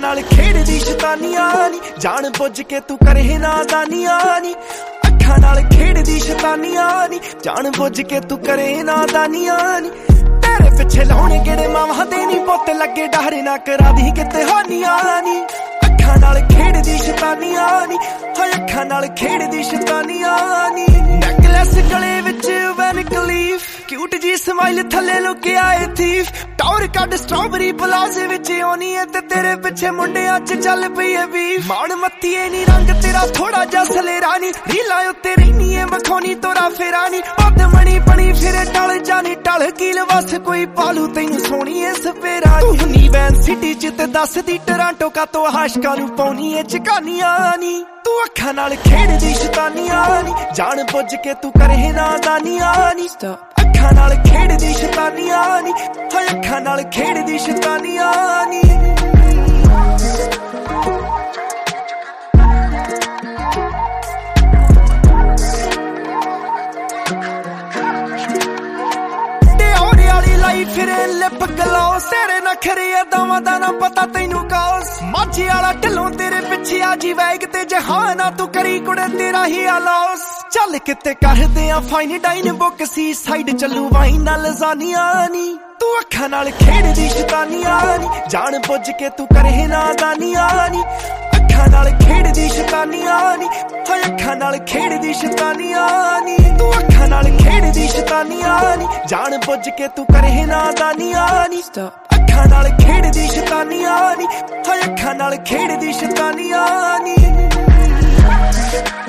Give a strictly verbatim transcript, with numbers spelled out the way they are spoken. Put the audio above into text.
नाल खेड़दी शैतानियां नी जान बुझ के तू करे नादानियां नी अखां नाल खेड़दी शैतानियां नी जान बुझ के तू करे नादानियां नी तेरे पिछे लाउणे गेड़े मावां दे नी पुत्त लगे डर ना करा दी किते हानियां नी अखां नाल खेड़दी शैतानियां नी हाय अखां नाल खेड़दी शैतानियां नी नेकलेस गले विच वैनकलीफ क्यूट जी स्माइल थले लुके आए थीफ टौर कड स्ट्रॉबेरी प्लाजे विच आउणी है ते तेरे पिछे मुंडे अज चल पई है बीफ मान मत्तीए नी रंग तेरा थोड़ा जा सलेरानी रीलां उत्ते रहनी है मखौनी तोरा फेरानी पद मणी बणी फिर टल जानी टल कील वस कोई पालू तैनू सोनी है सपेरा तू नी वैन सिटी च ते दस दी टोरांटो का तो आशकां नू पाउणी है चकानियां नी तू अखां नाल खेड़दी शैतानियां नी जान बुझ के तू करे नादानियां नी अखां नाल खेड़दी शैतानियां नी हाय अखां नाल खेड़दी शैतानियां नी फिर लिप गलौस तेरे नखरे दावां दा ना पता तैनू कौस माझी आला ढिलों तेरे पिछे आजी वैग ते जहाना तू करी कुड़े तेरा ही आलौस चल किते करदे आ fine dine book seaside चलू वाइन नाल जानियां नी तू अखां नाल खेड़दी शैतानियां नी जान बुझ के तू करे नादानियां नी अखां नाल खेड़दी शैतानियां नी हाय अखां नाल खेड़दी शैतानियां नी तू अखां नाल खेड़दी शैतानियां नी जान बुझ के तू करे नादानियां नी अखां नाल खेड़दी शैतानियां नी हाय अखां नाल खेड़दी शैतानियां नी